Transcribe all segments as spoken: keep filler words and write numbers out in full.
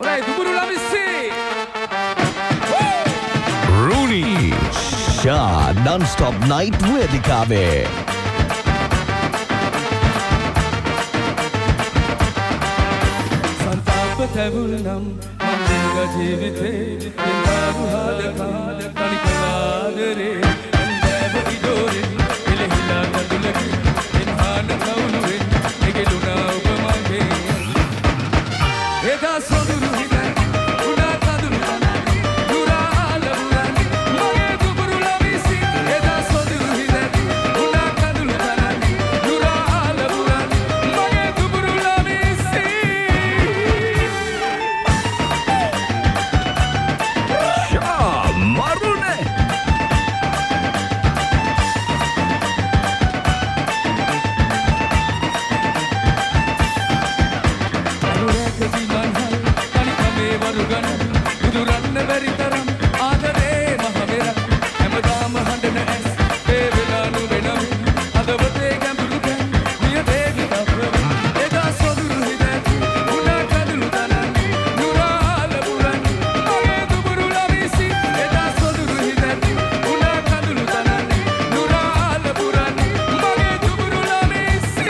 Alright, Duburu Lamisi. Rooney Shah non-stop night වේදිකාවේ Santaap තැවුල්නම් මන්දිර ජීවිතේ ඉන්දාරු හදකා කණිකලාදරේ ඇන්දෑව ඉඩෝරේ එලහිලා කඳුලකි ඉන්හාන කවුළුවෙන් නිගෙලුණා ඔබ මගේ එදා සොඳුරු හිතයි උනා කඳුළු තනයි දුරා ලබුරන් මගේ දුබුරු ළමිසි එදා සොඳුරු හිතයි උනා කඳුළු තනයි දුරා ලබුරන් මගේ දුබුරු ළමිසි Shah මරුනේ දුරන්න බැරි තරම් ආදරේ මහමෙරක් හැමදාම හඬන ඇස් ඒ වෙලානු වෙනම හදවතේ ගැඹුරු දැන් නියතේ විතප්පව එදා සොඳුරු හිතැති උනා කඳුළු තනන් නුරාල පුරන් මගේ දුබුරු ළමිසි එදා සොඳුරු හිතැති උනා කඳුළු තනන් නුරාල පුරන් මගේ දුබුරු ළමිසි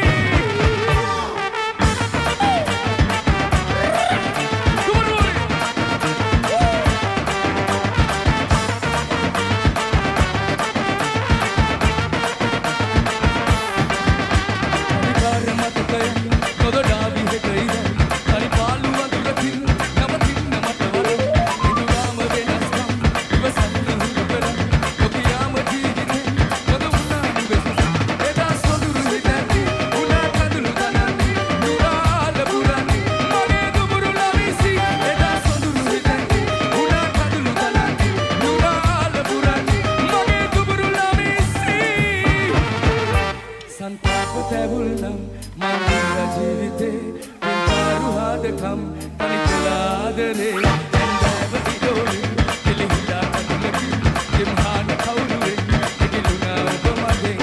Santaap තැවුල්නම් මන්දිර ජීවිතේ ඉන්දාරු හදකම් කණිකලාදරේ ඇන්දෑව ඉඩෝරේ එලහිලා කඳුලකි ඉන්හාන කවුළුවෙන් නිගෙලුණා ඔබ මගේ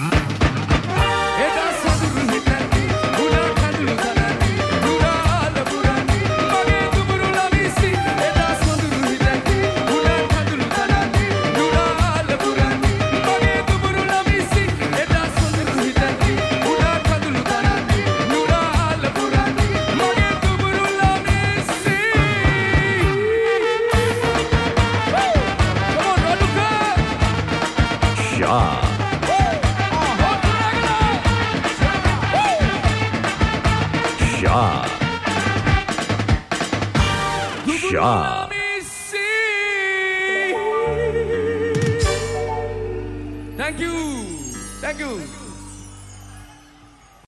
එදා සොඳුරු හිතැති උනා කඳුළු තනන් දුරා ලබුරන් මගේ දුබුරු ළමිසි එදා සොඳුරු හිතැති උනා කඳුළු තනන් දුරා ලබුරන් මගේ දුබුරු ළමිසි එදා සොඳුරු හිතැති උනා කඳුළු තනන් දුරා ලබුරන් මගේ දුබුරු ළමිසි Come on, Raluka! Shah Shah Shah Thank you. Thank you.